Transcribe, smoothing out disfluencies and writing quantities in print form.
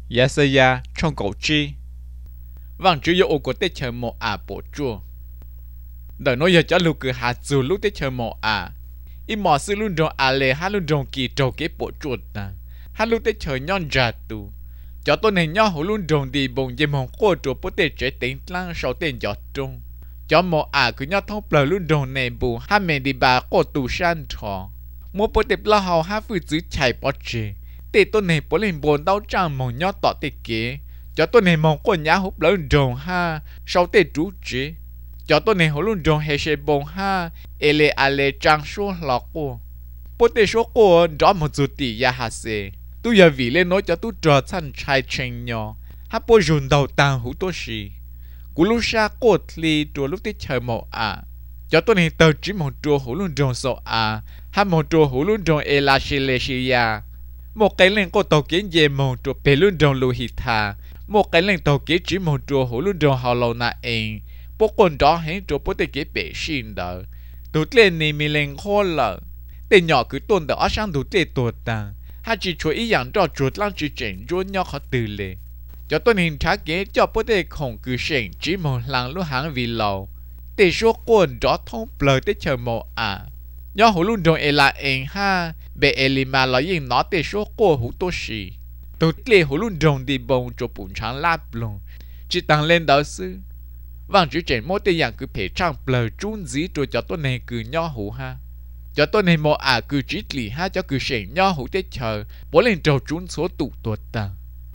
Dạ xây ya trong cổ chi. Vâng chủ yếu của tết chờ một bộ chua. Đợi nói giờ cho lưu cứ hạt dù lúc tết chờ một ít mỏ sư luôn rong lệ hát luôn rong kỳ trâu cái bộ chuột ta. Hát lúc tết chờ nhon ra tu. Cho tôi này nhau hồ luôn rong đi bồng dây mong cô trộn bố tết chế tính lăng sau tên giọt trung. Cho một cứ nhau thông bờ luôn rong này bù hát mẹ đi bà cô tù san thọ. Mua bố tết lo hào hát phụ giữ chạy bó chế. Tê tôi này bố lên bồn đau trang mong nhau tỏ tê kế. Cho tôi này mong cô nhá hút lớn rong ha sau tê trú chế. Cho tôi này hồ luôn rong hệ sẽ bông ha lệ trang số lọ cô bố tê số cô rõ một chút tỷ ya hà xe tôi giờ vì lên nói cho tôi trò thân trai tranh nhỏ hát bố dùn đầu tàng hữu tôi xì cú lúc xa cô thì trùa lúc tết chờ một cho tôi này tờ chỉ một trùa hồ luôn rong sọ hát một trùa hồ luôn rong la xì lệ xì ya một cái lên cô tàu kiến về một trùa bề luôn rong lù hít thà một cái lên tàu kiến chỉ một trùa hồ luôn rong hào lâu na ên bố con đó hãy cho bố tê kế bể xin đó tụt lên này mình lên khó lợ tê nhỏ cứ tuần đó sang tụt tê tuột ta hai chỉ cho ý dạng cho chuột lăng chỉ chỉnh cho nhỏ khó từ lệ cho tôi hình trả kế cho bố tê không cứ sinh chỉ một lần lúc hàng vì lâu tê số con đó thông bờ tê chờ một nhỏ hồ luôn đồng là em ha bể mà là yên nó tê số con hữu tô xì tụt lên hồ luôn đồng đi bông cho bún trắng láp luôn chỉ tăng lên đó sư vâng chú trẻ mỗi tên dạng cứ phải trang bờ trún dí rồi cho tôi này cứ nhỏ hủ ha cho tôi này một cứ chỉ lì ha cho cứ sẻn nhỏ hủ tết chờ bố lên trầu trún số tụ tuột tầng